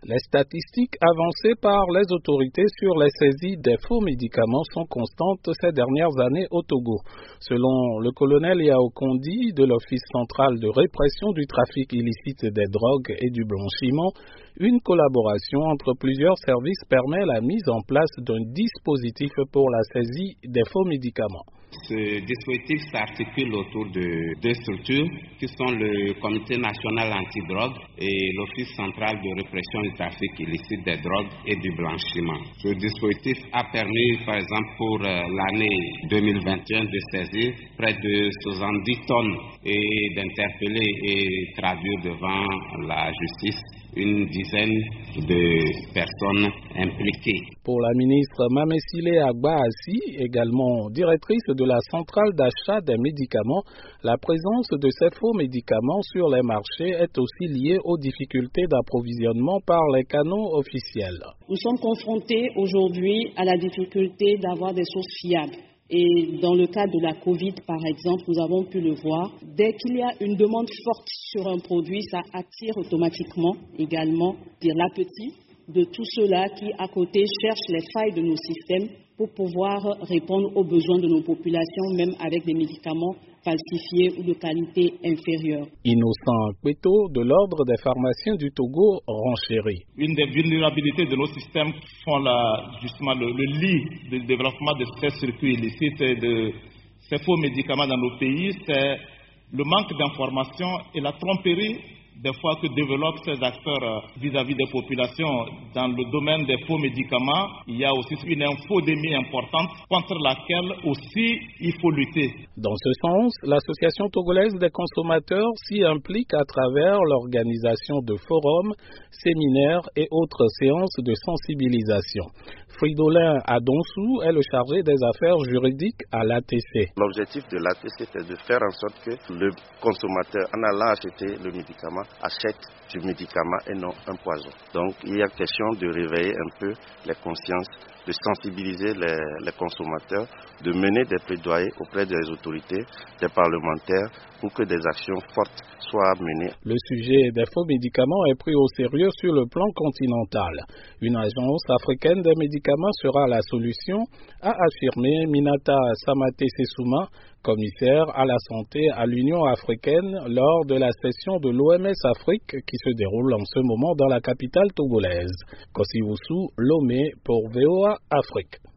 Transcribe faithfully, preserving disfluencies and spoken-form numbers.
Les statistiques avancées par les autorités sur les saisies des faux médicaments sont constantes ces dernières années au Togo. Selon le colonel Yao Kondi de l'Office central de répression du trafic illicite des drogues et du blanchiment, une collaboration entre plusieurs services permet la mise en place d'un dispositif pour la saisie des faux médicaments. Ce dispositif s'articule autour de deux structures qui sont le Comité national antidrogue et l'Office central de répression du trafic illicite des drogues et du blanchiment. Ce dispositif a permis, par exemple, pour l'année deux mille vingt et un de saisir près de soixante-dix tonnes et d'interpeller et traduire devant la justice une dizaine de personnes impliquées. Pour la ministre Mamesile Agbaassi, également directrice de la centrale d'achat des médicaments, la présence de ces faux médicaments sur les marchés est aussi liée aux difficultés d'approvisionnement par les canaux officiels. Nous sommes confrontés aujourd'hui à la difficulté d'avoir des sources fiables. Et dans le cas de la Covid, par exemple, nous avons pu le voir. Dès qu'il y a une demande forte sur un produit, ça attire automatiquement également l'appétit de tous ceux-là qui, à côté, cherchent les failles de nos systèmes pour pouvoir répondre aux besoins de nos populations, même avec des médicaments falsifiés ou de qualité inférieure. Innocent Kweto, de l'Ordre des pharmaciens du Togo, renchérit. Une des vulnérabilités de nos systèmes font la, justement le, le lit du développement de ces circuits illicites et de ces faux médicaments dans nos pays, c'est le manque d'information et la tromperie des fois que développent ces acteurs vis-à-vis des populations dans le domaine des faux médicaments. Il y a aussi une infodémie importante contre laquelle aussi il faut lutter. Dans ce sens, l'Association togolaise des consommateurs s'y implique à travers l'organisation de forums, séminaires et autres séances de sensibilisation. Fridolin Adonsou est le chargé des affaires juridiques à l'A T C. L'objectif de l'A T C est de faire en sorte que le consommateur, en allant acheter le médicament, achète du médicament et non un poison. Donc il y a question de réveiller un peu les consciences, de sensibiliser les, les consommateurs, de mener des plaidoyers auprès des autorités, des parlementaires pour que des actions fortes soient menées. Le sujet des faux médicaments est pris au sérieux sur le plan continental. Une agence africaine des médicaments sera la solution, a affirmé Minata Samate Sessouma, commissaire à la santé à l'Union africaine lors de la session de l'O M S Afrique qui se déroule en ce moment dans la capitale togolaise. Kosiwusu, Lomé pour V O A Afrique.